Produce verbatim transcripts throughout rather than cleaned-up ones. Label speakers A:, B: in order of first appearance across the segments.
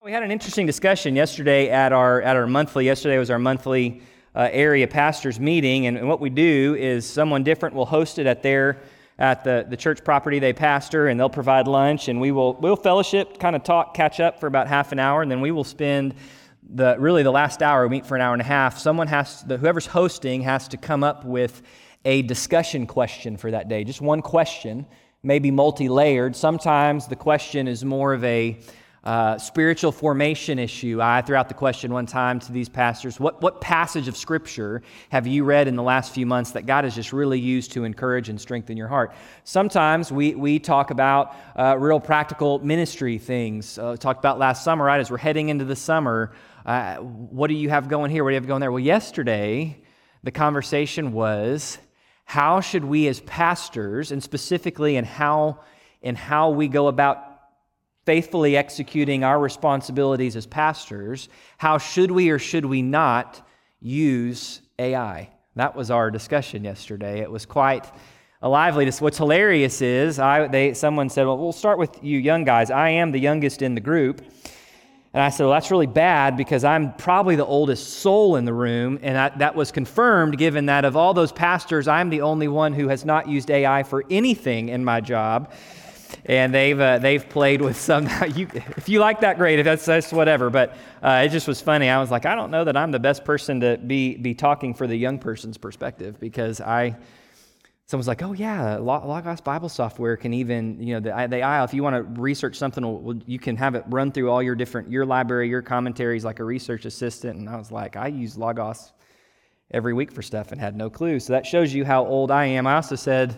A: We had an interesting discussion yesterday at our at our monthly. Yesterday was our monthly uh, area pastors meeting, and, and what we do is someone different will host it at their at the, the church property they pastor, and they'll provide lunch, and we will we'll fellowship, kind of talk, catch up for about half an hour, and then we will spend the really the last hour. We meet for an hour and a half. Someone has to, whoever's hosting has to come up with a discussion question for that day, just one question, maybe multi-layered. Sometimes the question is more of a Uh, spiritual formation issue. I threw out the question one time to these pastors, what, what passage of Scripture have you read in the last few months that God has just really used to encourage and strengthen your heart? Sometimes we we talk about uh, real practical ministry things. Uh, talked about last summer, right? As we're heading into the summer, uh, what do you have going here? What do you have going there? Well, yesterday, the conversation was, how should we as pastors, and specifically in how, in how we go about faithfully executing our responsibilities as pastors, how should we or should we not use A I? That was our discussion yesterday. It was quite a lively discussion. What's hilarious is, I, they, someone said, well, we'll start with you young guys. I am the youngest in the group. And I said, well, that's really bad because I'm probably the oldest soul in the room. And I, that was confirmed given that of all those pastors, I'm the only one who has not used A I for anything in my job. And they've uh, they've played with some. You, if you like that, great. If that's that's whatever. But uh, it just was funny. I was like, I don't know that I'm the best person to be be talking for the young person's perspective, because I. Someone's like, oh yeah, Logos Bible software can even, you know, the the I L. If you want to research something, you can have it run through all your different your library, your commentaries, like a research assistant. And I was like, I use Logos every week for stuff and had no clue. So that shows you how old I am. I also said,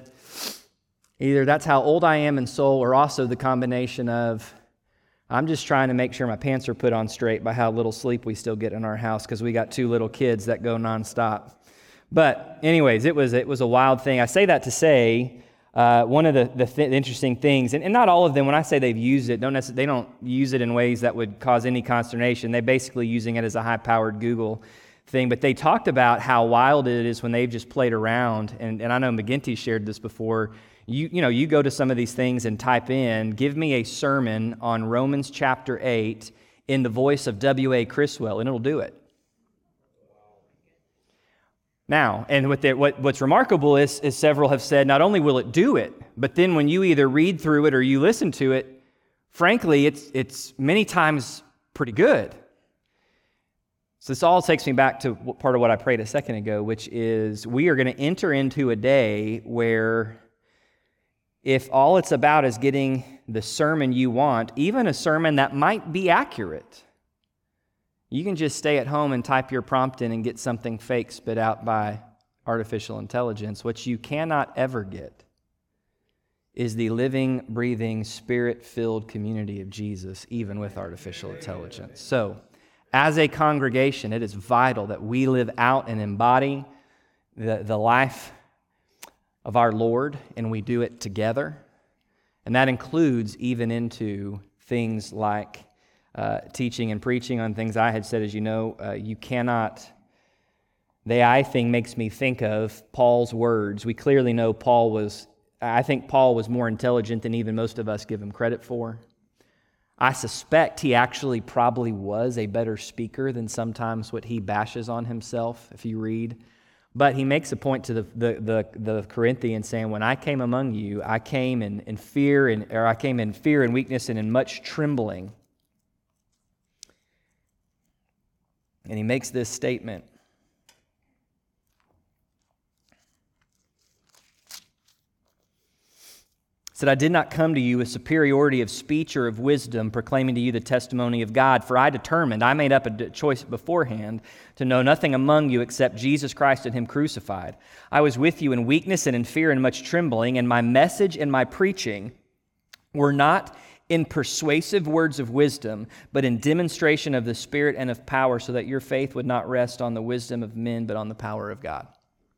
A: either that's how old I am in soul, or also the combination of I'm just trying to make sure my pants are put on straight by how little sleep we still get in our house, because we got two little kids that go nonstop. But anyways, it was it was a wild thing. I say that to say uh, one of the, the th- interesting things, and, and not all of them, when I say they've used it, don't necessarily, they don't use it in ways that would cause any consternation. They're basically using it as a high-powered Google thing, but they talked about how wild it is when they've just played around, and, and I know McGinty shared this before. You you know, you go to some of these things and type in, give me a sermon on Romans chapter eight in the voice of W A Criswell, and it'll do it. Now, and what, the, what what's remarkable is, is several have said, not only will it do it, but then when you either read through it or you listen to it, frankly, it's it's many times pretty good. So this all takes me back to part of what I prayed a second ago, which is we are going to enter into a day where if all it's about is getting the sermon you want, even a sermon that might be accurate, you can just stay at home and type your prompt in and get something fake spit out by artificial intelligence. What you cannot ever get is the living, breathing, spirit-filled community of Jesus, even with artificial intelligence. So, as a congregation, it is vital that we live out and embody the, the life of our Lord, and we do it together. And that includes even into things like uh, teaching and preaching on things I had said. As you know, uh, you cannot, the A I thing makes me think of Paul's words. We clearly know Paul was, I think Paul was more intelligent than even most of us give him credit for. I suspect he actually probably was a better speaker than sometimes what he bashes on himself, if you read. But he makes a point to the, the, the, the Corinthians saying, when I came among you, I came in, in fear and or I came in fear and weakness and in much trembling. And he makes this statement. Said, I did not come to you with superiority of speech or of wisdom, proclaiming to you the testimony of God. For I determined, I made up a choice beforehand, to know nothing among you except Jesus Christ and Him crucified. I was with you in weakness and in fear and much trembling, and my message and my preaching were not in persuasive words of wisdom, but in demonstration of the Spirit and of power, so that your faith would not rest on the wisdom of men, but on the power of God.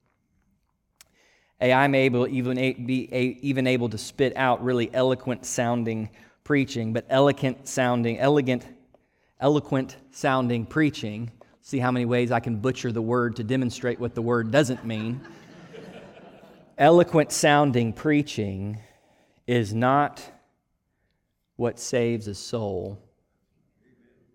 A: I'm able even be even able to spit out really eloquent sounding preaching, but elegant sounding, elegant, eloquent sounding preaching. See how many ways I can butcher the word to demonstrate what the word doesn't mean. Eloquent sounding preaching is not what saves a soul.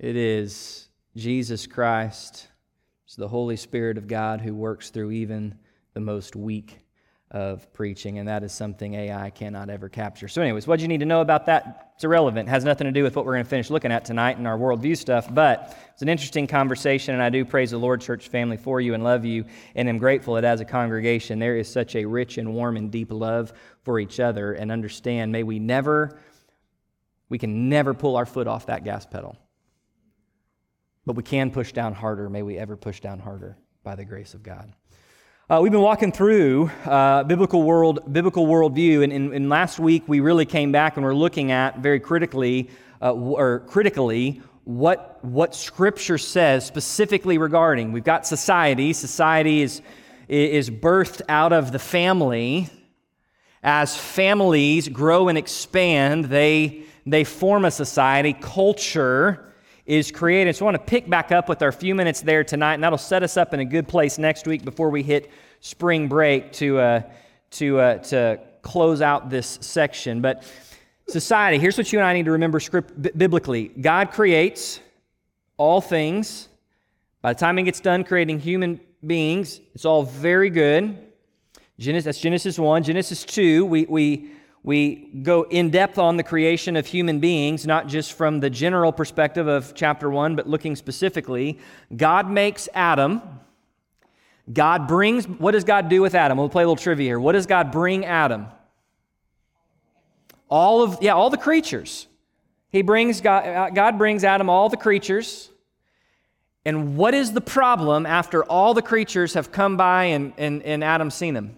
A: It is Jesus Christ, it's the Holy Spirit of God who works through even the most weak of preaching, and that is something A I cannot ever capture. So anyways, what do you need to know about that? It's irrelevant. It has nothing to do with what we're going to finish looking at tonight in our worldview stuff, but it's an interesting conversation, and I do praise the Lord, church family, for you and love you, and am grateful that as a congregation there is such a rich and warm and deep love for each other, and understand, may we never, we can never pull our foot off that gas pedal, but we can push down harder. May we ever push down harder by the grace of God. Uh, we've been walking through uh, biblical world, biblical worldview, and, and, and last week we really came back and we're looking at very critically, uh, or critically, what what Scripture says specifically regarding. We've got society. Society is is birthed out of the family. As families grow and expand, they they form a society. Culture is created. So I want to pick back up with our few minutes there tonight, and that'll set us up in a good place next week before we hit spring break to uh, to uh, to close out this section. But society, here's what you and I need to remember script, b- biblically. God creates all things. By the time He gets done creating human beings, it's all very good. Genesis, that's Genesis one. Genesis two, we we We go in depth on the creation of human beings, not just from the general perspective of chapter one, but looking specifically. God makes Adam. God brings, what does God do with Adam? We'll play a little trivia here. What does God bring Adam? All of, yeah, all the creatures. He brings, God, God brings Adam all the creatures. And what is the problem after all the creatures have come by and, and, and Adam's seen them?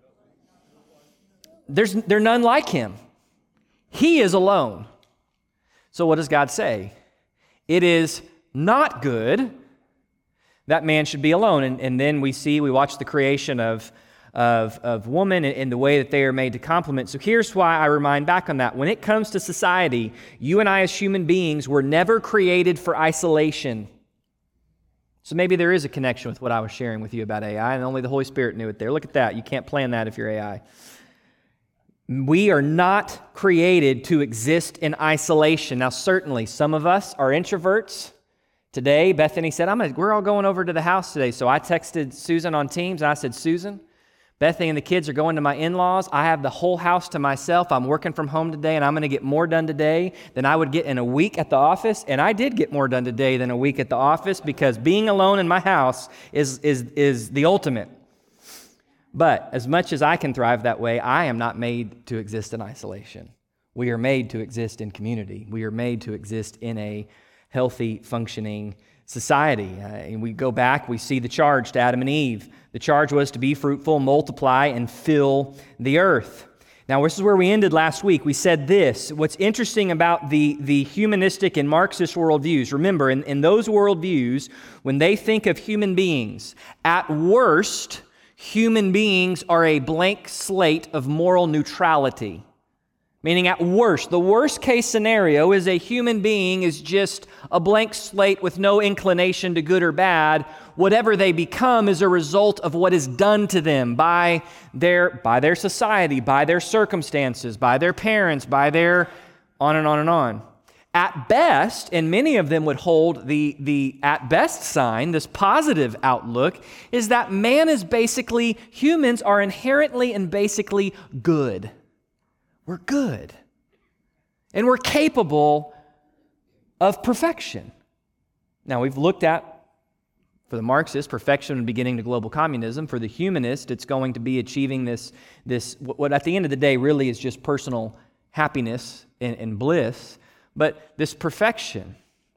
A: There's, there are none like him. He is alone. So what does God say? It is not good that man should be alone. And, and then we see, we watch the creation of, of, of woman and, and the way that they are made to complement. So here's why I remind back on that. When it comes to society, you and I as human beings were never created for isolation. So maybe there is a connection with what I was sharing with you about A I, and only the Holy Spirit knew it there. Look at that. You can't plan that if you're A I. We are not created to exist in isolation. Now, certainly, some of us are introverts. Today, Bethany said, I'm gonna, we're all going over to the house today. So I texted Susan on Teams, and I said, Susan, Bethany and the kids are going to my in-laws. I have the whole house to myself. I'm working from home today, and I'm going to get more done today than I would get in a week at the office. And I did get more done today than a week at the office, because being alone in my house is, is, is the ultimate. But as much as I can thrive that way, I am not made to exist in isolation. We are made to exist in community. We are made to exist in a healthy, functioning society. Uh, and we go back, we see the charge to Adam and Eve. The charge was to be fruitful, multiply, and fill the earth. Now, this is where we ended last week. We said this. What's interesting about the, the humanistic and Marxist worldviews, remember, in, in those worldviews, when they think of human beings, at worst, human beings are a blank slate of moral neutrality. Meaning at worst, the worst case scenario is a human being is just a blank slate with no inclination to good or bad. Whatever they become is a result of what is done to them by their, by their society, by their circumstances, by their parents, by their on and on and on. At best, and many of them would hold the, the at best sign, this positive outlook, is that man is basically, humans are inherently and basically good. We're good. And we're capable of perfection. Now, we've looked at, for the Marxist, perfection and beginning to global communism. For the humanist, it's going to be achieving this, this what at the end of the day really is just personal happiness and, and bliss. But this perfection.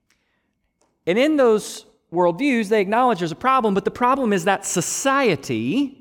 A: And in those worldviews, they acknowledge there's a problem, but the problem is that society,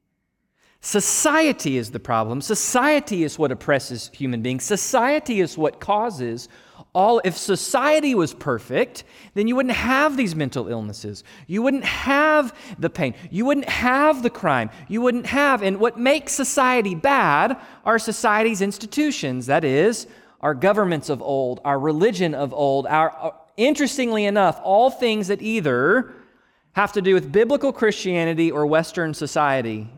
A: society is the problem. Society is what oppresses human beings. Society is what causes all. If society was perfect, then you wouldn't have these mental illnesses. You wouldn't have the pain. You wouldn't have the crime. You wouldn't have, and what makes society bad are society's institutions. That is, our governments of old, our religion of old, our, uh, interestingly enough, all things that either have to do with biblical Christianity or Western society.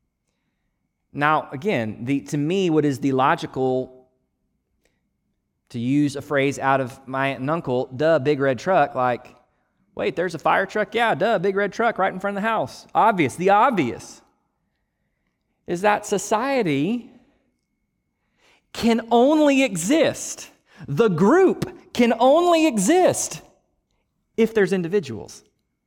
A: Now, again, the, to me, what is the logical, To use a phrase out of my aunt and uncle, duh, big red truck, like, wait, there's a fire truck? Yeah, duh, big red truck right in front of the house. Obvious, the obvious is that society can only exist, the group can only exist if there's individuals.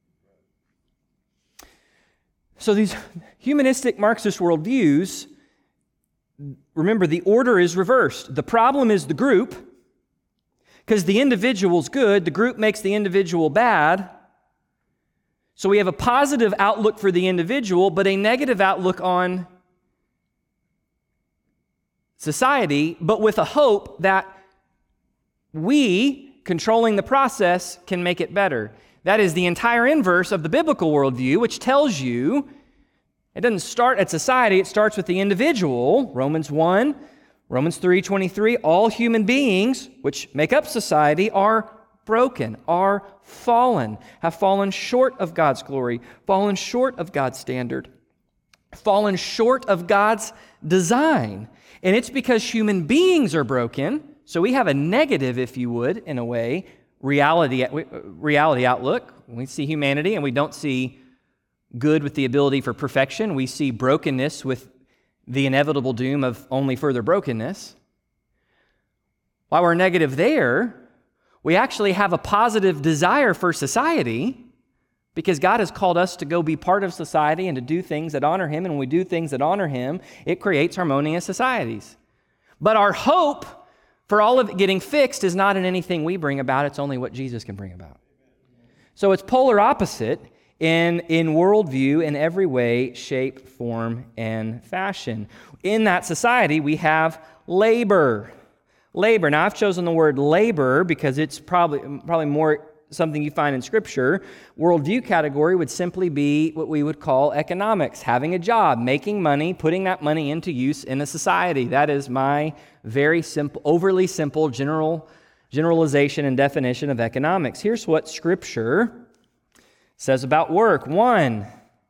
A: So these humanistic Marxist worldviews, remember, the order is reversed. The problem is the group, because the individual's good, the group makes the individual bad. So we have a positive outlook for the individual, but a negative outlook on society, but with a hope that we, controlling the process, can make it better. That is the entire inverse of the biblical worldview, which tells you it doesn't start at society, it starts with the individual. Romans one, Romans three twenty-three, all human beings, which make up society, are broken, are fallen, have fallen short of God's glory, fallen short of God's standard, fallen short of God's design. And it's because human beings are broken, so we have a negative, if you would, in a way, reality, reality outlook. We see humanity and we don't see good with the ability for perfection. We see brokenness with the inevitable doom of only further brokenness. While we're negative there, we actually have a positive desire for society because God has called us to go be part of society and to do things that honor Him. And when we do things that honor Him, it creates harmonious societies. But our hope for all of it getting fixed is not in anything we bring about, it's only what Jesus can bring about. So it's polar opposite in, in worldview in every way, shape, form, and fashion. In that society, we have labor. Labor. Now, I've chosen the word labor because it's probably, probably more something you find in Scripture. Worldview category would simply be what we would call economics, having a job, making money, putting that money into use in a society. That is my very simple, overly simple general generalization and definition of economics. Here's what Scripture says about work. One,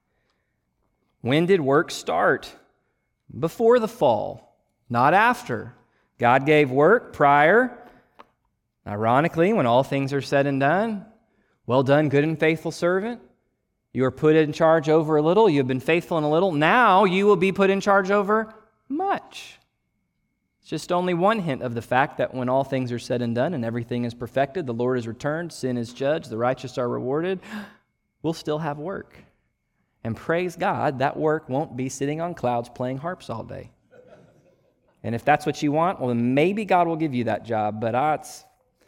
A: when did work start? Before the fall, not after. God gave work prior. Ironically, when all things are said and done, well done, good and faithful servant. You are put in charge over a little. You have been faithful in a little. Now you will be put in charge over much. It's just only one hint of the fact that when all things are said and done and everything is perfected, the Lord is returned, sin is judged, the righteous are rewarded, we'll still have work. And praise God, that work won't be sitting on clouds playing harps all day. And if that's what you want, well, then maybe God will give you that job, but uh, it's,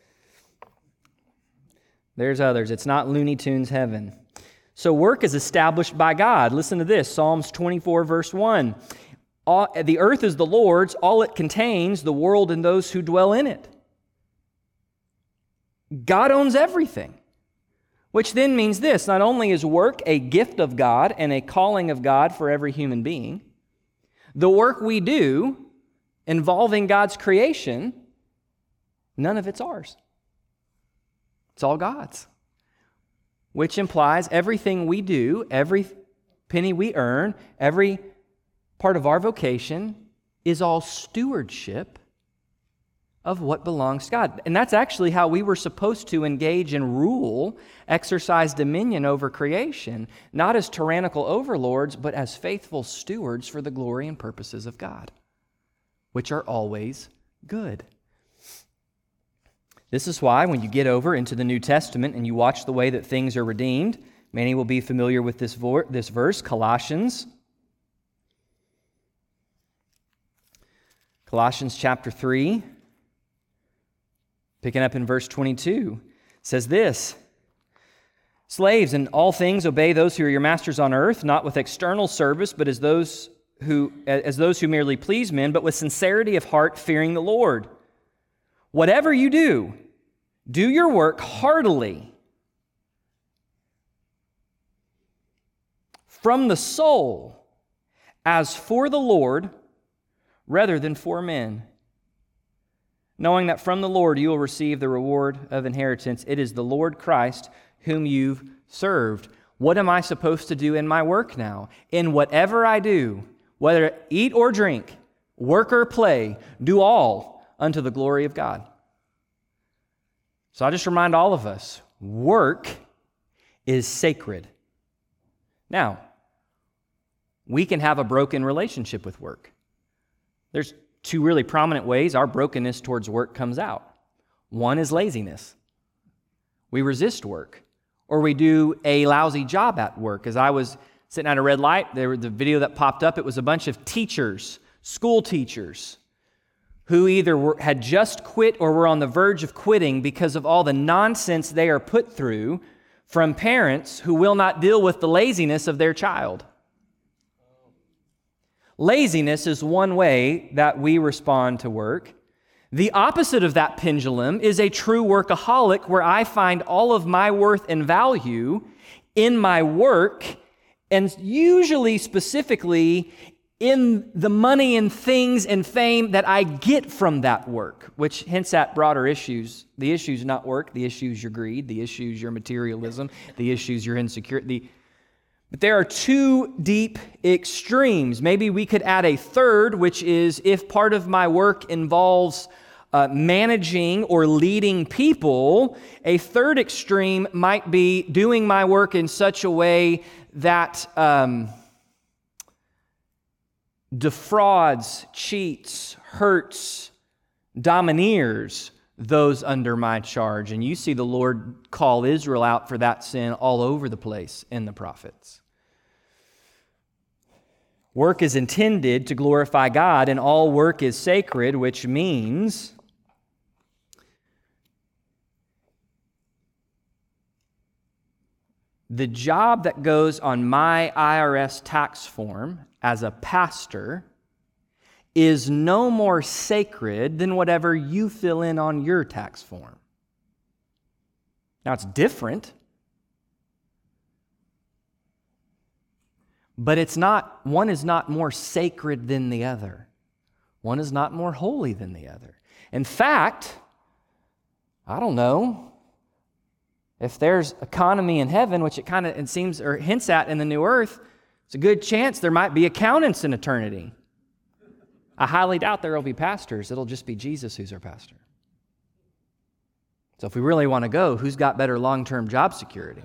A: there's others. It's not Looney Tunes heaven. So work is established by God. Listen to this, Psalms twenty-four, verse one. All, the earth is the Lord's, all it contains, the world and those who dwell in it. God owns everything. Which then means this, not only is work a gift of God and a calling of God for every human being, the work we do involving God's creation, none of it's ours. It's all God's. Which implies everything we do, every penny we earn, every part of our vocation is all stewardship of what belongs to God. And that's actually how we were supposed to engage and rule, exercise dominion over creation, not as tyrannical overlords, but as faithful stewards for the glory and purposes of God, which are always good. This is why when you get over into the New Testament and you watch the way that things are redeemed, many will be familiar with this, vo- this verse, Colossians. Colossians chapter three. Picking up in verse twenty-two, says this, slaves, in all things obey those who are your masters on earth, not with external service, but as those who as those who merely please men, but with sincerity of heart, fearing the Lord. Whatever you do, do your work heartily, from the soul, as for the Lord, rather than for men, knowing that from the Lord you will receive the reward of inheritance. It is the Lord Christ whom you've served. What am I supposed to do in my work now? In whatever I do, whether eat or drink, work or play, do all unto the glory of God. So I'll just remind all of us, work is sacred. Now, we can have a broken relationship with work. There's two really prominent ways our brokenness towards work comes out. One is laziness. We resist work, or we do a lousy job at work. As I was sitting at a red light, there was the video that popped up. It was a bunch of teachers, school teachers, who either were, had just quit or were on the verge of quitting because of all the nonsense they are put through from parents who will not deal with the laziness of their child. Laziness is one way that we respond to work. The opposite of that pendulum is a true workaholic, where I find all of my worth and value in my work, and usually specifically in the money and things and fame that I get from that work, which hints at broader issues. The issue's not work, the issue's your greed, the issue's your materialism, the issue's your insecurity. But there are two deep extremes. Maybe we could add a third, which is if part of my work involves uh, managing or leading people, a third extreme might be doing my work in such a way that um, defrauds, cheats, hurts, domineers those under my charge. And you see the Lord call Israel out for that sin all over the place in the prophets. Work is intended to glorify God, and all work is sacred, which means the job that goes on my I R S tax form as a pastor is no more sacred than whatever you fill in on your tax form. Now, it's different, but it's not, one is not more sacred than the other. One is not more holy than the other. In fact, I don't know, if there's economy in heaven, which it kind of it seems or hints at in the new earth, it's a good chance there might be accountants in eternity. I highly doubt there will be pastors. It'll just be Jesus who's our pastor. So if we really want to go, who's got better long-term job security?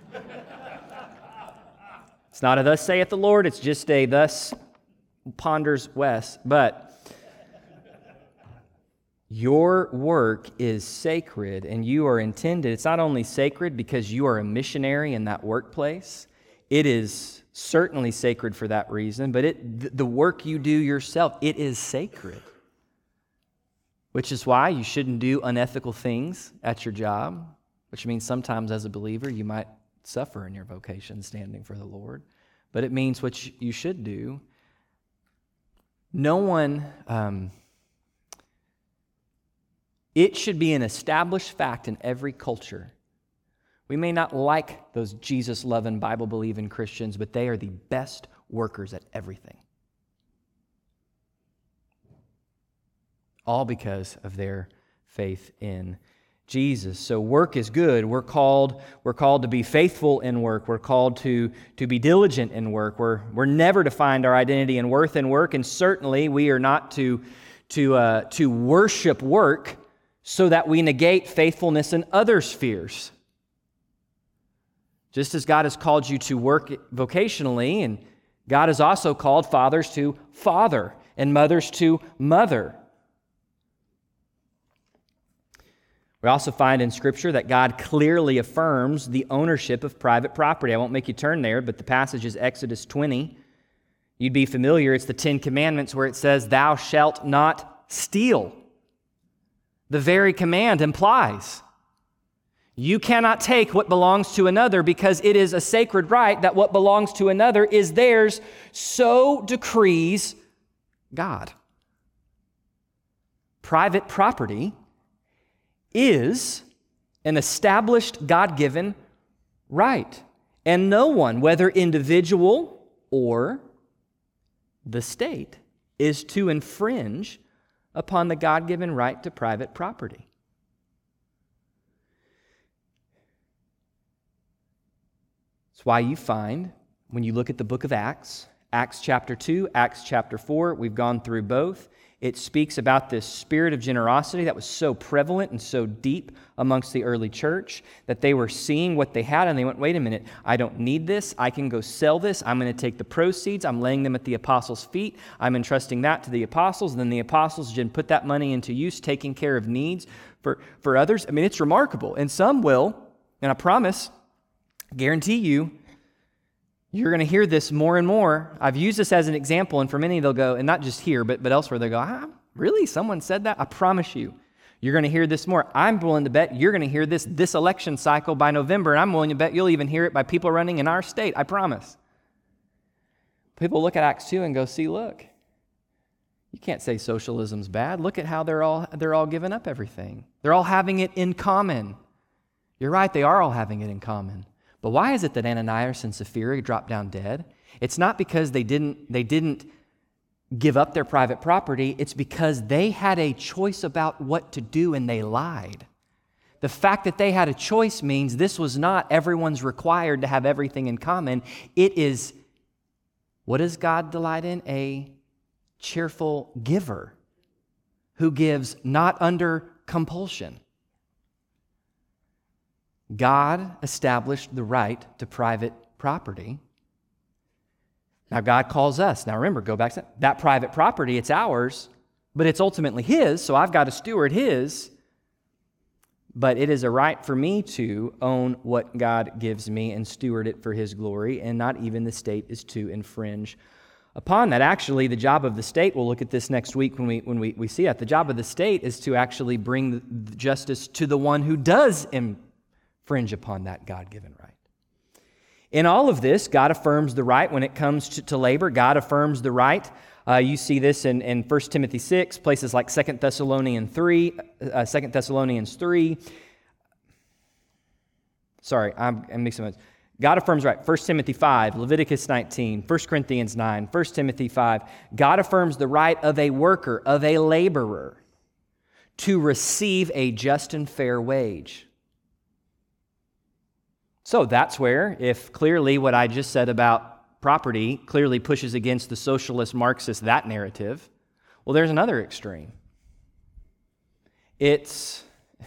A: It's not a thus saith the Lord, it's just a thus ponders Wes. But your work is sacred, and you are intended. It's not only sacred because you are a missionary in that workplace. It is certainly sacred for that reason, but it the work you do yourself, it is sacred. Which is why you shouldn't do unethical things at your job, which means sometimes as a believer you might suffer in your vocation standing for the Lord. But it means what you should do. No one, um, it should be an established fact in every culture. We may not like those Jesus-loving, Bible-believing Christians, but they are the best workers at everything. All because of their faith in Jesus. So work is good. We're called, we're called to be faithful in work. We're called to, to be diligent in work. We're, we're never to find our identity and worth in work, and certainly we are not to, to, uh, to worship work so that we negate faithfulness in other spheres. Just as God has called you to work vocationally, and God has also called fathers to father and mothers to mother. We also find in Scripture that God clearly affirms the ownership of private property. I won't make you turn there, but the passage is Exodus twenty. You'd be familiar. It's the Ten Commandments where it says, "Thou shalt not steal." The very command implies you cannot take what belongs to another, because it is a sacred right that what belongs to another is theirs. So decrees God. Private property is an established God-given right. And no one, whether individual or the state, is to infringe upon the God-given right to private property. That's why you find, when you look at the book of Acts, Acts chapter two, Acts chapter four, we've gone through both. It speaks about this spirit of generosity that was so prevalent and so deep amongst the early church that they were seeing what they had and they went, wait a minute, I don't need this. I can go sell this. I'm going to take the proceeds. I'm laying them at the apostles' feet. I'm entrusting that to the apostles. And then the apostles didn't put that money into use, taking care of needs for, for others. I mean, it's remarkable. And some will, and I promise, guarantee you, you're going to hear this more and more. I've used this as an example, and for many they'll go, and not just here, but, but elsewhere, they'll go, ah, really? Someone said that? I promise you, you're going to hear this more. I'm willing to bet you're going to hear this this election cycle by November, and I'm willing to bet you'll even hear it by people running in our state. I promise. People look at Acts two and go, see, look, you can't say socialism's bad. Look at how they're all they're all giving up everything. They're all having it in common. You're right, they are all having it in common. But why is it that Ananias and Sapphira dropped down dead? It's not because they didn't, they didn't give up their private property. It's because they had a choice about what to do and they lied. The fact that they had a choice means this was not everyone's required to have everything in common. It is, what does God delight in? A cheerful giver who gives not under compulsion. God established the right to private property. Now, God calls us. Now, remember, go back to that. That private property, it's ours, but it's ultimately His, so I've got to steward His. But it is a right for me to own what God gives me and steward it for His glory, and not even the state is to infringe upon that. Actually, the job of the state, we'll look at this next week when we when we, we see it, the job of the state is to actually bring the justice to the one who does infringe Fringe upon that God-given right. In all of this, God affirms the right when it comes to, to labor. God affirms the right. Uh, you see this in, in First Timothy six, places like Second Thessalonians three, uh, Second Thessalonians three. Sorry, I'm, I'm mixing them. God affirms right. First Timothy five, Leviticus nineteen, First Corinthians nine, First Timothy five. God affirms the right of a worker, of a laborer, to receive a just and fair wage. So that's where, if clearly what I just said about property clearly pushes against the socialist Marxist, that narrative, well, there's another extreme. It's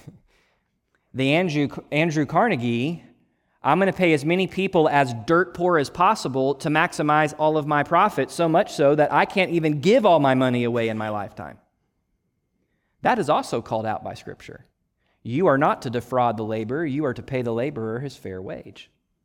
A: the Andrew, Andrew Carnegie, I'm going to pay as many people as dirt poor as possible to maximize all of my profit, so much so that I can't even give all my money away in my lifetime. That is also called out by Scripture. You are not to defraud the laborer, you are to pay the laborer his fair wage.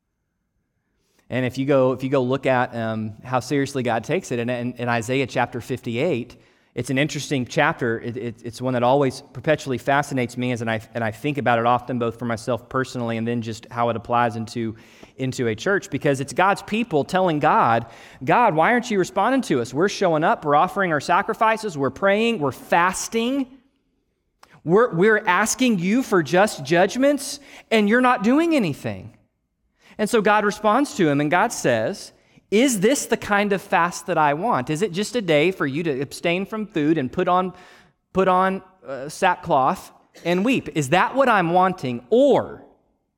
A: And if you go if you go look at um, how seriously God takes it, in, in, in Isaiah chapter fifty-eight, it's an interesting chapter. It, it, it's one that always perpetually fascinates me, as and I and I think about it often, both for myself personally and then just how it applies into, into a church, because it's God's people telling God, God, why aren't you responding to us? We're showing up, we're offering our sacrifices, we're praying, we're fasting. We're, we're asking you for just judgments, and you're not doing anything. And so God responds to him, and God says, is this the kind of fast that I want? Is it just a day for you to abstain from food and put on, put on uh, sackcloth and weep? Is that what I'm wanting? Or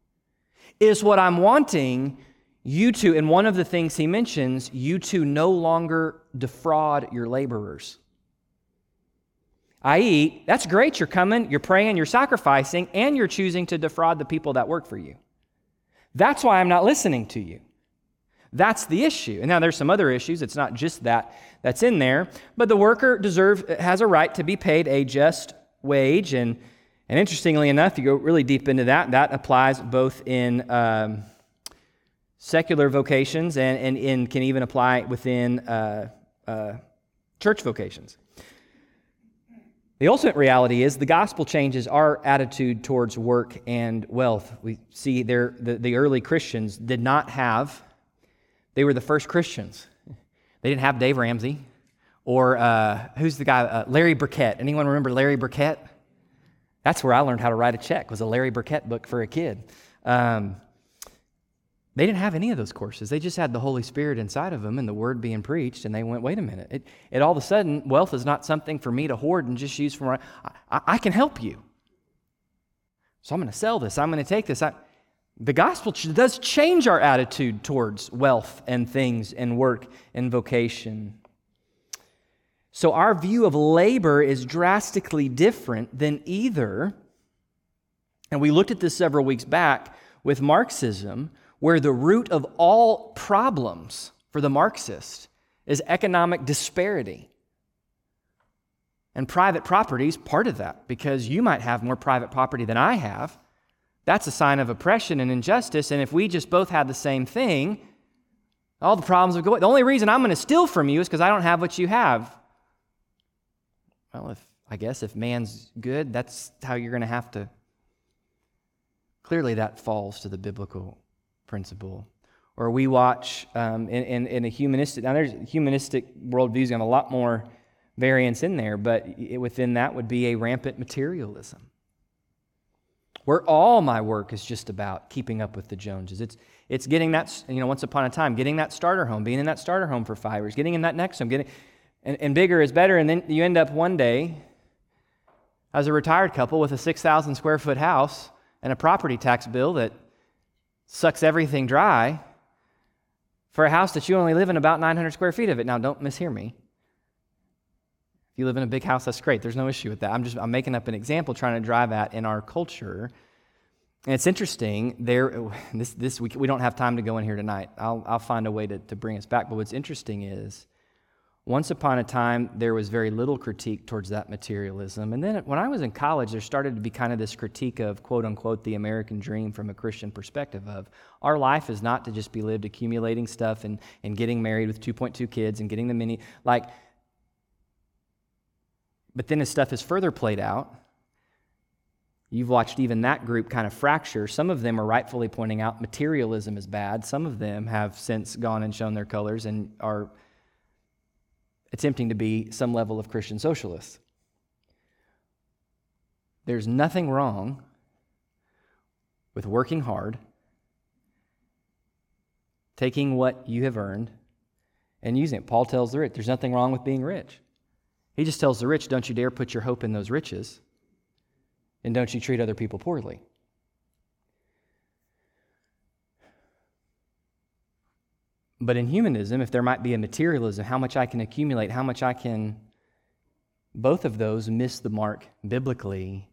A: is what I'm wanting you to, and one of the things he mentions, you to no longer defraud your laborers? that is, that's great, you're coming, you're praying, you're sacrificing, and you're choosing to defraud the people that work for you. That's why I'm not listening to you. That's the issue. And now there's some other issues, it's not just that that's in there, but the worker deserves, has a right to be paid a just wage, and, and interestingly enough, you go really deep into that, that applies both in um, secular vocations and, and, and can even apply within uh, uh, church vocations. The ultimate reality is the gospel changes our attitude towards work and wealth. We see there the, the early Christians did not have, they were the first Christians. They didn't have Dave Ramsey or uh, who's the guy, uh, Larry Burkett. Anyone remember Larry Burkett? That's where I learned how to write a check, was a Larry Burkett book for a kid. Um, They didn't have any of those courses. They just had the Holy Spirit inside of them and the Word being preached, and they went, wait a minute. It, it all of a sudden, wealth is not something for me to hoard and just use for my, I, I can help you. So I'm going to sell this. I'm going to take this. I, the gospel ch- does change our attitude towards wealth and things and work and vocation. So our view of labor is drastically different than either. And we looked at this several weeks back with Marxism, where the root of all problems for the Marxist is economic disparity. And private property is part of that, because you might have more private property than I have. That's a sign of oppression and injustice, and if we just both had the same thing, all the problems would go away. The only reason I'm going to steal from you is because I don't have what you have. Well, if I guess if man's good, that's how you're going to have to. Clearly that falls to the biblical principle. Or we watch um, in, in, in a humanistic, now there's humanistic worldviews, got a lot more variance in there, but it, within that would be a rampant materialism, where all my work is just about keeping up with the Joneses. It's it's getting that, you know, once upon a time, getting that starter home, being in that starter home for five years, getting in that next home, getting, and, and bigger is better, and then you end up one day as a retired couple with a six thousand square foot house and a property tax bill that sucks everything dry for a house that you only live in about nine hundred square feet of it. Now, don't mishear me. If you live in a big house, that's great. There's no issue with that. I'm just I'm making up an example, trying to drive at in our culture. And it's interesting. There, this this we we don't have time to go in here tonight. I'll I'll find a way to to bring us back. But what's interesting is, once upon a time, there was very little critique towards that materialism. And then when I was in college, there started to be kind of this critique of, quote unquote, the American dream from a Christian perspective of our life is not to just be lived accumulating stuff and, and getting married with two point two kids and getting the mini, like, but then as stuff is further played out, you've watched even that group kind of fracture. Some of them are rightfully pointing out materialism is bad. Some of them have since gone and shown their colors and are attempting to be some level of Christian socialists. There's nothing wrong with working hard, taking what you have earned, and using it. Paul tells the rich, there's nothing wrong with being rich. He just tells the rich, don't you dare put your hope in those riches, and don't you treat other people poorly. But in humanism, if there might be a materialism, how much I can accumulate, how much I can, both of those miss the mark biblically,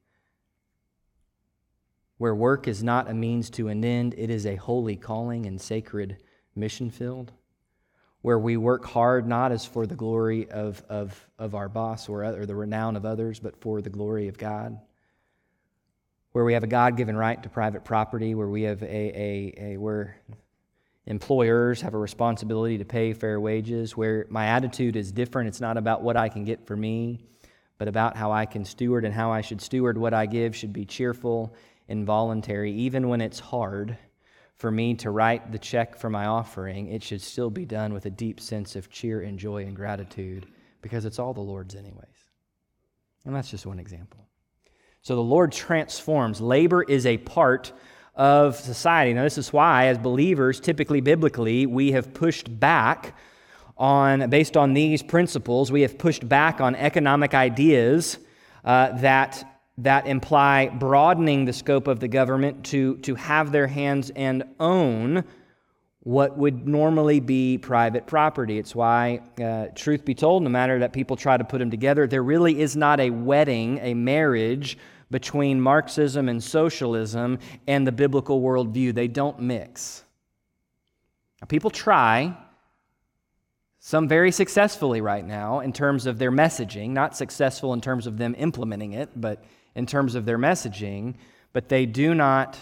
A: where work is not a means to an end, it is a holy calling and sacred mission field, where we work hard not as for the glory of, of, of our boss or, or the renown of others, but for the glory of God, where we have a God-given right to private property, where we have a, a, a where employers have a responsibility to pay fair wages, where my attitude is different. It's not about what I can get for me, but about how I can steward, and how I should steward what I give should be cheerful and voluntary. Even when it's hard for me to write the check for my offering, it should still be done with a deep sense of cheer and joy and gratitude, because it's all the Lord's anyways. And that's just one example. So the Lord transforms. Labor is a part of society. Now, this is why, as believers, typically biblically, we have pushed back on, based on these principles, we have pushed back on economic ideas uh, that, that imply broadening the scope of the government to, to have their hands and own what would normally be private property. It's why, uh, truth be told, no matter that people try to put them together, there really is not a wedding, a marriage between Marxism and socialism and the biblical worldview. They don't mix. Now, people try, some very successfully right now, in terms of their messaging, not successful in terms of them implementing it, but in terms of their messaging, but they do not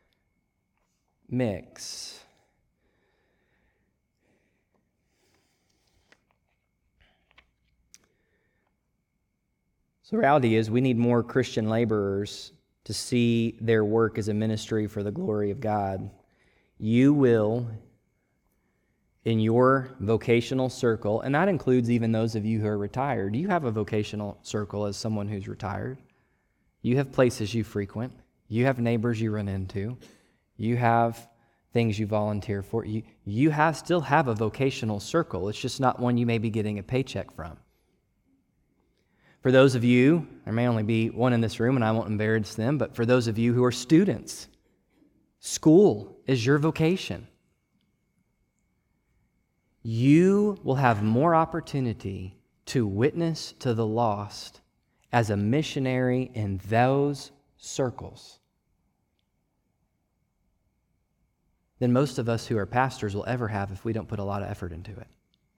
A: mix. So the reality is we need more Christian laborers to see their work as a ministry for the glory of God. You will, in your vocational circle, and that includes even those of you who are retired, you have a vocational circle as someone who's retired. You have places you frequent. You have neighbors you run into. You have things you volunteer for. You, you have still have a vocational circle. It's just not one you may be getting a paycheck from. For those of you, there may only be one in this room, and I won't embarrass them, but for those of you who are students, school is your vocation. You will have more opportunity to witness to the lost as a missionary in those circles than most of us who are pastors will ever have if we don't put a lot of effort into it.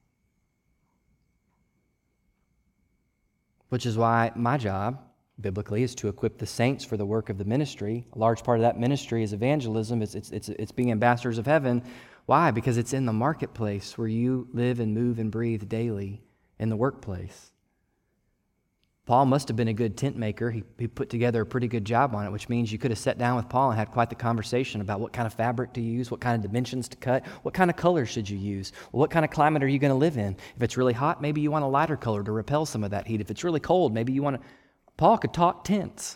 A: Which is why my job, biblically, is to equip the saints for the work of the ministry. A large part of that ministry is evangelism. It's, it's, it's, it's being ambassadors of heaven. Why? Because it's in the marketplace where you live and move and breathe daily in the workplace. Paul must have been a good tent maker. He, he put together a pretty good job on it, which means you could have sat down with Paul and had quite the conversation about what kind of fabric to use, what kind of dimensions to cut, what kind of colors should you use, well, what kind of climate are you going to live in. If it's really hot, maybe you want a lighter color to repel some of that heat. If it's really cold, maybe you want to... Paul could talk tents.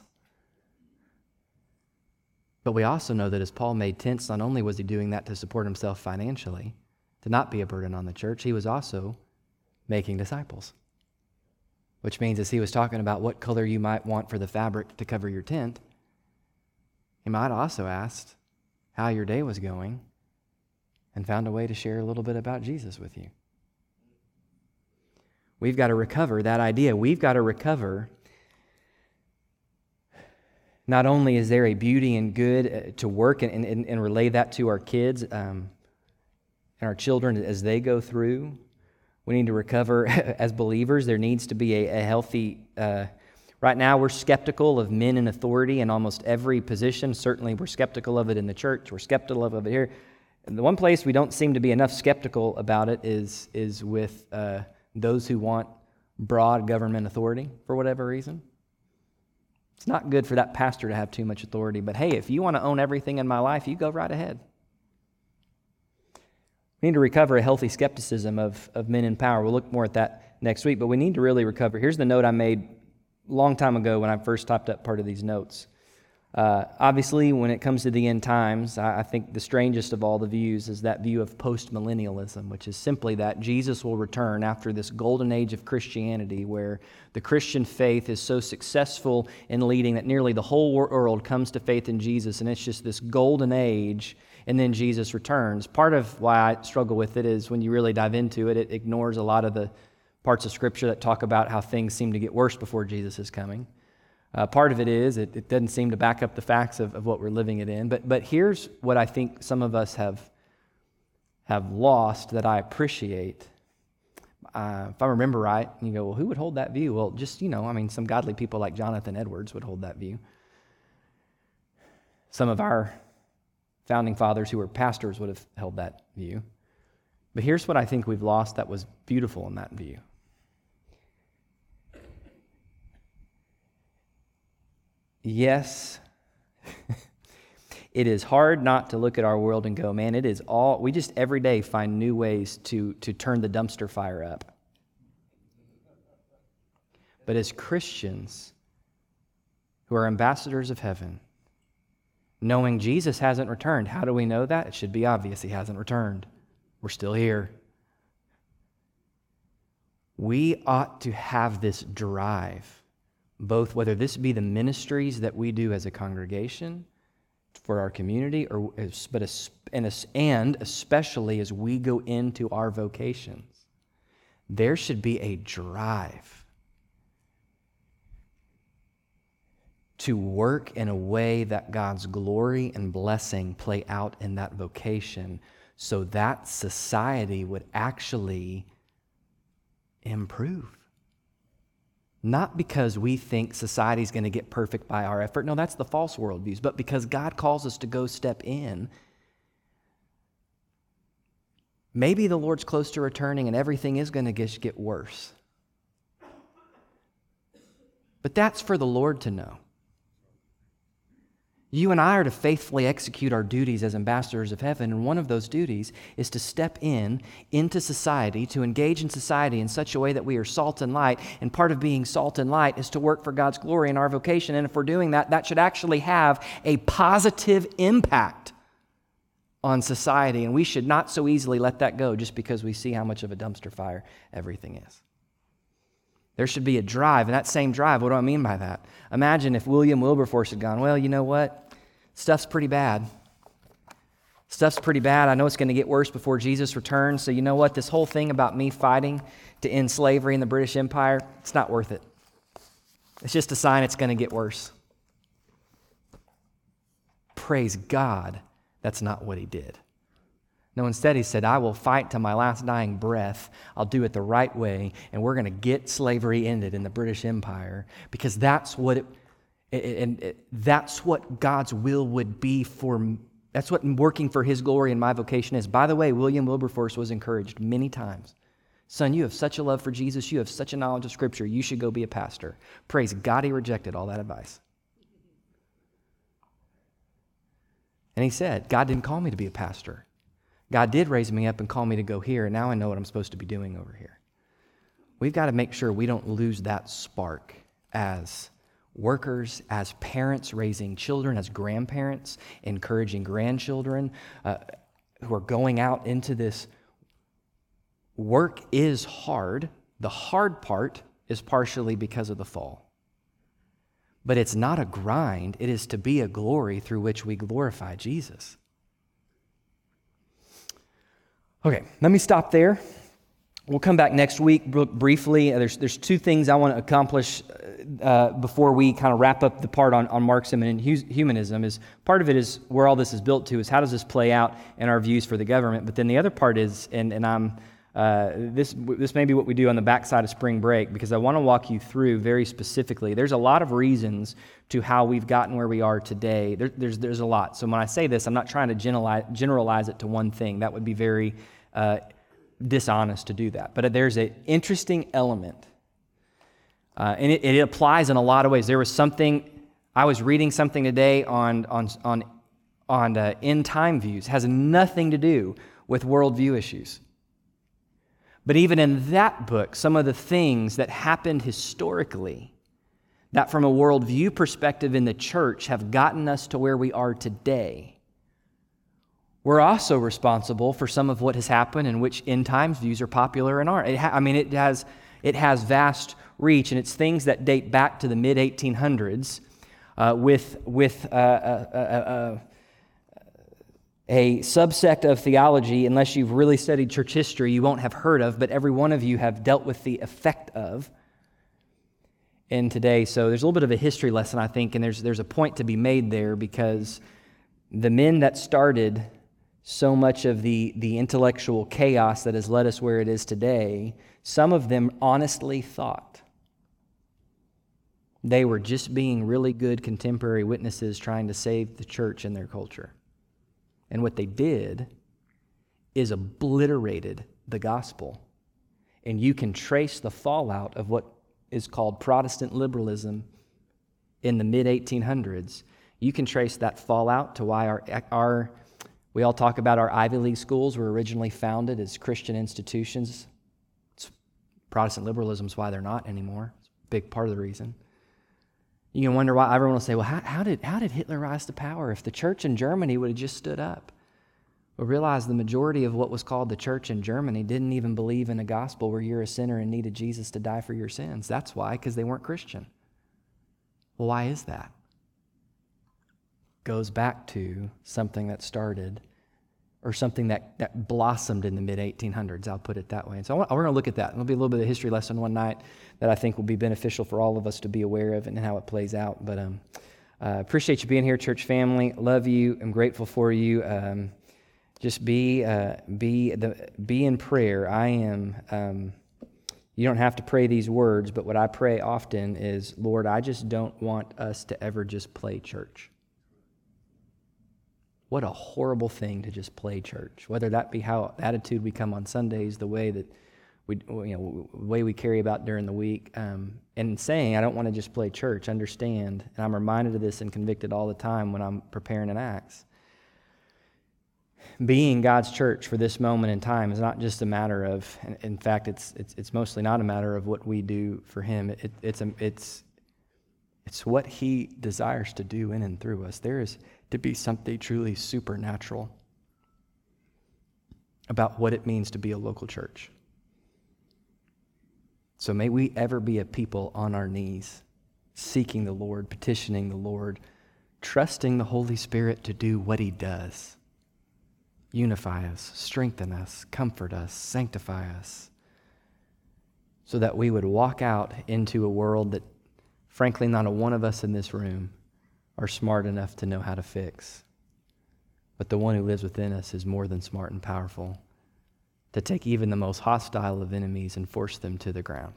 A: But we also know that as Paul made tents, not only was he doing that to support himself financially, to not be a burden on the church, he was also making disciples. Which means as he was talking about what color you might want for the fabric to cover your tent, he might also asked how your day was going and found a way to share a little bit about Jesus with you. We've got to recover that idea. We've got to recover. Not only is there a beauty and good to work and, and, and relay that to our kids um, and our children as they go through, we need to recover as believers. There needs to be a, a healthy... Uh, right now, we're skeptical of men in authority in almost every position. Certainly, we're skeptical of it in the church. We're skeptical of it here. And the one place we don't seem to be enough skeptical about it is, is with uh, those who want broad government authority for whatever reason. It's not good for that pastor to have too much authority, but hey, if you want to own everything in my life, you go right ahead. We need to recover a healthy skepticism of, of men in power. We'll look more at that next week, but we need to really recover. Here's the note I made a long time ago when I first typed up part of these notes. Uh, obviously, when it comes to the end times, I, I think the strangest of all the views is that view of post-millennialism, which is simply that Jesus will return after this golden age of Christianity where the Christian faith is so successful in leading that nearly the whole world comes to faith in Jesus, and it's just this golden age, and then Jesus returns. Part of why I struggle with it is when you really dive into it, it ignores a lot of the parts of Scripture that talk about how things seem to get worse before Jesus is coming. Uh, part of it is it, it doesn't seem to back up the facts of, of what we're living it in. But but here's what I think some of us have have lost that I appreciate. Uh, if I remember right, you go, well, who would hold that view? Well, just, you know, I mean, some godly people like Jonathan Edwards would hold that view. Some of our founding fathers who were pastors would have held that view. But here's what I think we've lost that was beautiful in that view. Yes, it is hard not to look at our world and go, man, it is all, we just every day find new ways to, to turn the dumpster fire up. But as Christians who are ambassadors of heaven, knowing Jesus hasn't returned, how do we know that? It should be obvious he hasn't returned. We're still here. We ought to have this drive, both whether this be the ministries that we do as a congregation for our community, or but and especially as we go into our vocations, there should be a drive to work in a way that God's glory and blessing play out in that vocation, so that society would actually improve. Not because we think society's going to get perfect by our effort. No, that's the false worldviews. But because God calls us to go step in. Maybe the Lord's close to returning and everything is going to get worse. But that's for the Lord to know. You and I are to faithfully execute our duties as ambassadors of heaven, and one of those duties is to step in into society, to engage in society in such a way that we are salt and light, and part of being salt and light is to work for God's glory in our vocation, and if we're doing that, that should actually have a positive impact on society, and we should not so easily let that go just because we see how much of a dumpster fire everything is. There should be a drive, and that same drive, what do I mean by that? Imagine if William Wilberforce had gone, well, you know what? Stuff's pretty bad. Stuff's pretty bad. I know it's going to get worse before Jesus returns. So you know what? This whole thing about me fighting to end slavery in the British Empire, it's not worth it. It's just a sign it's going to get worse. Praise God, that's not what he did. No, instead he said, I will fight to my last dying breath. I'll do it the right way, and we're going to get slavery ended in the British Empire, because that's what it, and it, it, that's what God's will would be for. That's what working for his glory and my vocation is. By the way, William Wilberforce was encouraged many times. Son, you have such a love for Jesus. You have such a knowledge of Scripture. You should go be a pastor. Praise God, he rejected all that advice. And he said, God didn't call me to be a pastor. God did raise me up and call me to go here, and now I know what I'm supposed to be doing over here. We've got to make sure we don't lose that spark as workers, as parents raising children, as grandparents encouraging grandchildren uh, who are going out into this. Work is hard. The hard part is partially because of the fall. But it's not a grind. It is to be a glory through which we glorify Jesus. Okay, let me stop there. We'll come back next week briefly. There's there's two things I want to accomplish uh, before we kind of wrap up the part on, on Marxism and humanism. Is part of it is where all this is built to is how does this play out in our views for the government. But then the other part is, and and I'm uh, this this may be what we do on the backside of spring break, because I want to walk you through very specifically. There's a lot of reasons to how we've gotten where we are today. There, there's there's a lot. So when I say this, I'm not trying to generalize generalize it to one thing. That would be very uh, dishonest to do that. But there's an interesting element, uh, and it, it applies in a lot of ways. There was something, I was reading something today on on on on uh, end time views. It has nothing to do with worldview issues. But even in that book, some of the things that happened historically that from a worldview perspective in the church have gotten us to where we are today, we're also responsible for some of what has happened and which end times views are popular and aren't. It ha- I mean, it has it has vast reach, and it's things that date back to the mid eighteen hundreds uh, with with uh, uh, uh, uh, a subsect of theology, unless you've really studied church history, you won't have heard of, but every one of you have dealt with the effect of in today. So there's a little bit of a history lesson, I think, and there's there's a point to be made there, because the men that started so much of the, the intellectual chaos that has led us where it is today, some of them honestly thought they were just being really good contemporary witnesses trying to save the church and their culture. And what they did is obliterated the gospel. And you can trace the fallout of what is called Protestant liberalism in the mid eighteen hundreds. You can trace that fallout to why our, our we all talk about our Ivy League schools were originally founded as Christian institutions. It's, Protestant liberalism is why they're not anymore. It's a big part of the reason. You can wonder why everyone will say, well, how, how did how did Hitler rise to power? If the church in Germany would have just stood up. Well, realize the majority of what was called the church in Germany didn't even believe in a gospel where you're a sinner and needed Jesus to die for your sins. That's why, because they weren't Christian. Well, why is that? Goes back to something that started, or something that, that blossomed in the mid eighteen hundreds, I'll put it that way. And so I want, we're going to look at that. It'll be a little bit of a history lesson one night that I think will be beneficial for all of us to be aware of and how it plays out. But um, uh, appreciate you being here, church family. Love you. I'm grateful for you. Um, just be uh, be the be in prayer. I am. Um, you don't have to pray these words, but what I pray often is, Lord, I just don't want us to ever just play church. What a horrible thing to just play church, whether that be how attitude we come on Sundays, the way that we, you know, the way we carry about during the week. Um, and saying, I don't want to just play church, understand, and I'm reminded of this and convicted all the time when I'm preparing an Acts. Being God's church for this moment in time is not just a matter of, in fact, it's it's it's mostly not a matter of what we do for Him. It, it's a, it's it's what He desires to do in and through us. There is to be something truly supernatural about what it means to be a local church. So may we ever be a people on our knees, seeking the Lord, petitioning the Lord, trusting the Holy Spirit to do what He does. unify us, strengthen us, comfort us, sanctify us, so that we would walk out into a world that, frankly, not a one of us in this room are smart enough to know how to fix. But the one who lives within us is more than smart and powerful to take even the most hostile of enemies and force them to the ground.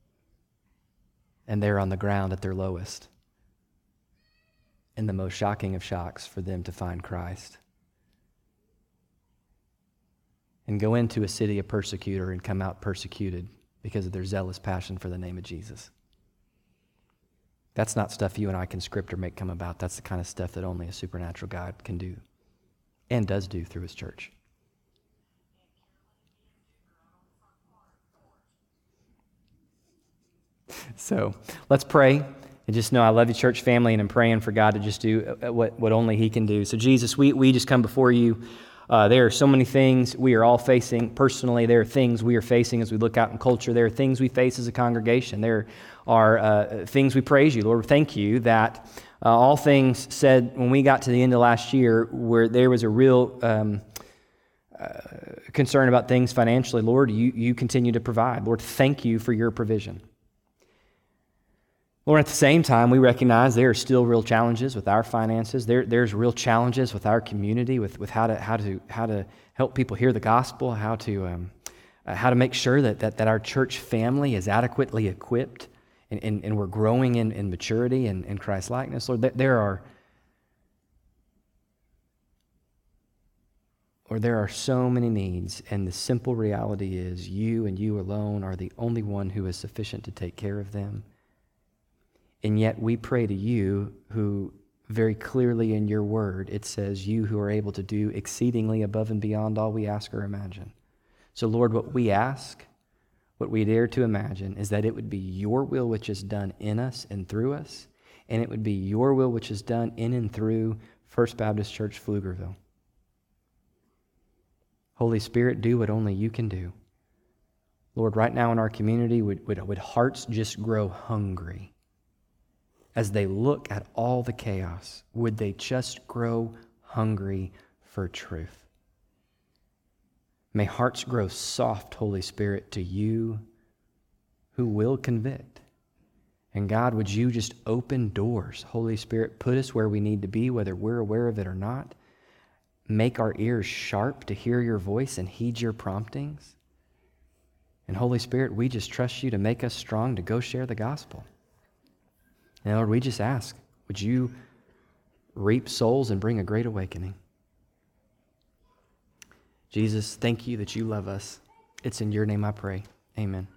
A: And they're on the ground at their lowest. And the most shocking of shocks for them to find Christ. And go into a city a persecutor and come out persecuted because of their zealous passion for the name of Jesus. That's not stuff you and I can script or make come about. That's the kind of stuff that only a supernatural God can do and does do through his church. So let's pray and just know I love you, church family, and I'm praying for God to just do what, what only he can do. So Jesus, we, we just come before you. Uh, there are so many things we are all facing personally. There are things we are facing as we look out in culture. There are things we face as a congregation. There are uh, things we praise you. Lord, thank you that uh, all things said when we got to the end of last year where there was a real um, uh, concern about things financially, Lord, you, you continue to provide. Lord, thank you for your provision. Lord, at the same time, we recognize there are still real challenges with our finances. There, there's real challenges with our community, with, with how to how to how to help people hear the gospel, how to um, uh, how to make sure that, that that our church family is adequately equipped, and, and, and we're growing in, in maturity and in Christ likeness. Lord, there are or there are so many needs, and the simple reality is you and you alone are the only one who is sufficient to take care of them. And yet we pray to you who very clearly in your word, it says you who are able to do exceedingly above and beyond all we ask or imagine. So Lord, what we ask, what we dare to imagine is that it would be your will which is done in us and through us, and it would be your will which is done in and through First Baptist Church Pflugerville. Holy Spirit, do what only you can do. Lord, right now in our community, would, would, would hearts just grow hungry as they look at all the chaos? Would they just grow hungry for truth? May hearts grow soft, Holy Spirit, to you who will convict. And God, would you just open doors, Holy Spirit, put us where we need to be, whether we're aware of it or not. Make our ears sharp to hear your voice and heed your promptings. And Holy Spirit, we just trust you to make us strong to go share the gospel. And Lord, we just ask, would you reap souls and bring a great awakening? Jesus, thank you that you love us. It's in your name I pray. Amen.